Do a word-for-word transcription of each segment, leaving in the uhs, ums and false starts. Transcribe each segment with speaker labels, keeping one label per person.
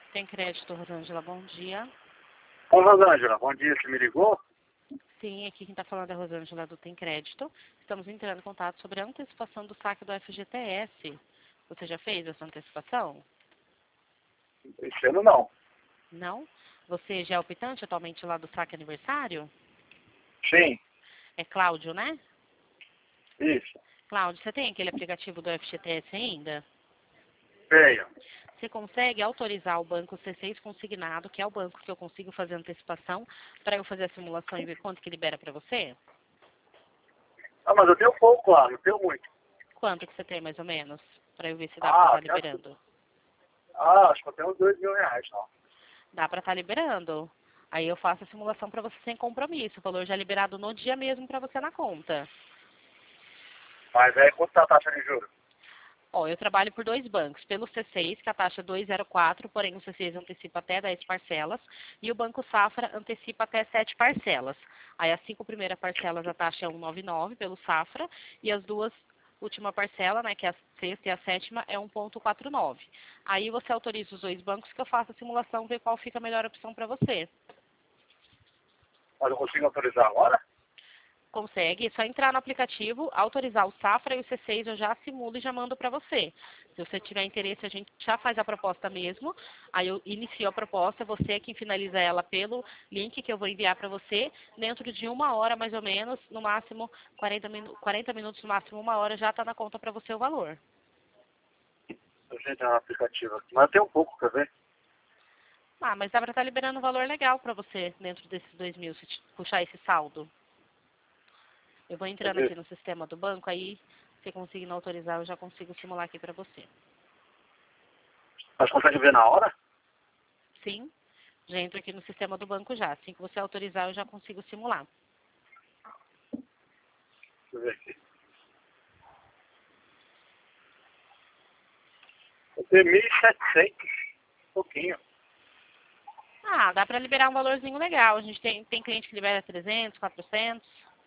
Speaker 1: Tem crédito, Rosângela, bom dia.
Speaker 2: Ô, Rosângela, bom dia, você me ligou?
Speaker 1: Sim, aqui quem está falando é a Rosângela do Tem Crédito. Estamos entrando em contato sobre a antecipação do saque do F G T S. Você já fez essa antecipação?
Speaker 2: Esse ano não.
Speaker 1: Não? Você já é optante atualmente lá do saque aniversário?
Speaker 2: Sim,
Speaker 1: É Cláudio, né?
Speaker 2: isso.
Speaker 1: Cláudio, você tem aquele aplicativo do F G T S ainda?
Speaker 2: Tenho.
Speaker 1: Você consegue autorizar o banco C seis consignado, que é o banco que eu consigo fazer antecipação, para eu fazer a simulação e ver quanto que libera para você?
Speaker 2: Ah, mas eu tenho pouco lá, não tenho muito.
Speaker 1: Quanto que você tem, mais ou menos? Para eu ver se dá para
Speaker 2: Ah,
Speaker 1: estar
Speaker 2: tenho-
Speaker 1: liberando.
Speaker 2: ah, acho que eu tenho uns dois mil reais, não.
Speaker 1: Dá para estar liberando. Aí eu faço a simulação para você sem compromisso. O valor já liberado no dia mesmo para você na conta.
Speaker 2: Mas aí quanto tá a taxa de juros?
Speaker 1: Ó, eu trabalho por dois bancos. Pelo C seis, que a taxa é dois vírgula zero quatro, porém o C seis antecipa até dez parcelas. E o Banco Safra antecipa até sete parcelas. Aí as cinco primeiras parcelas a taxa é um vírgula noventa e nove pelo Safra. E as duas última parcela, né, que é a sexta e a sétima, é um vírgula quarenta e nove. Aí você autoriza os dois bancos que eu faço a simulação, ver qual fica a melhor opção para você.
Speaker 2: Mas eu consigo autorizar agora?
Speaker 1: Consegue, é só entrar no aplicativo, autorizar o Safra e o C seis, eu já simulo e já mando para você. Se você tiver interesse, a gente já faz a proposta mesmo. Aí eu inicio a proposta, você é quem finaliza ela pelo link que eu vou enviar para você. Dentro de uma hora, mais ou menos, no máximo quarenta, minu quarenta minutos, no máximo uma hora, já está na conta para você o valor.
Speaker 2: Deixa eu entrar no aplicativo aqui. Mas eu tenho um pouco, quer ver?
Speaker 1: Ah, mas dá para estar liberando um valor legal para você dentro desses dois mil, se te puxar esse saldo. Eu vou
Speaker 2: Quer
Speaker 1: entrando aqui
Speaker 2: ver?
Speaker 1: no sistema do banco, aí se conseguindo autorizar, eu já consigo simular aqui para você.
Speaker 2: Mas consegue ver na hora?
Speaker 1: Sim, já entro aqui no sistema do banco já. Assim que você autorizar, eu já consigo simular.
Speaker 2: Deixa eu ver aqui. Eu tenho mil e setecentos. Um pouquinho.
Speaker 1: Ah, dá para liberar um valorzinho legal. A gente tem, tem cliente que libera trezentos, quatrocentos.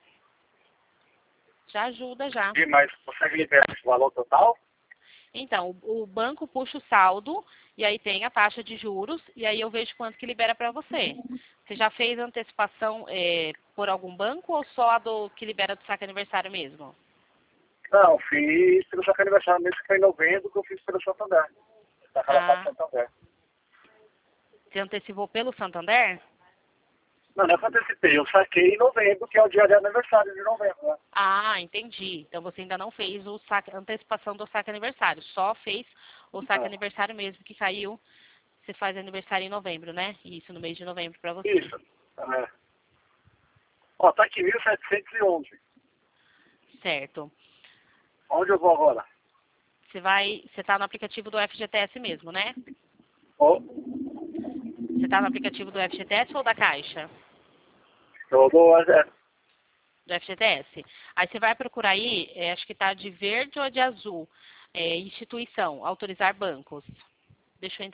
Speaker 1: Já ajuda já.
Speaker 2: E mais, consegue liberar esse valor total?
Speaker 1: Então, o, o banco puxa o saldo e aí tem a taxa de juros e aí eu vejo quanto que libera para você. Você já fez antecipação é, por algum banco ou só a do que libera do saque aniversário mesmo?
Speaker 2: Não, fiz pelo saque aniversário mesmo, que foi em novembro, que eu fiz pelo Santander. Daquela parte
Speaker 1: Ah,
Speaker 2: do Santander.
Speaker 1: você antecipou pelo Santander?
Speaker 2: Não, não é que eu antecipei, eu saquei em novembro, que é o dia de aniversário de novembro, né?
Speaker 1: Ah, entendi. Então você ainda não fez o saque, a antecipação do saque aniversário, só fez o saque
Speaker 2: Não.
Speaker 1: aniversário mesmo, que caiu. Você faz aniversário em novembro, né? Isso, no mês de novembro para você.
Speaker 2: Isso. É. Ó, tá aqui mil setecentos e onze.
Speaker 1: Certo.
Speaker 2: Onde eu vou agora?
Speaker 1: Você vai, você está no aplicativo do F G T S mesmo, né?
Speaker 2: Ó,
Speaker 1: Você está no aplicativo do F G T S ou da Caixa?
Speaker 2: eu dou, é,
Speaker 1: Do F G T S. Aí você vai procurar aí, é, acho que está de verde ou de azul, é, instituição, autorizar bancos. Deixa eu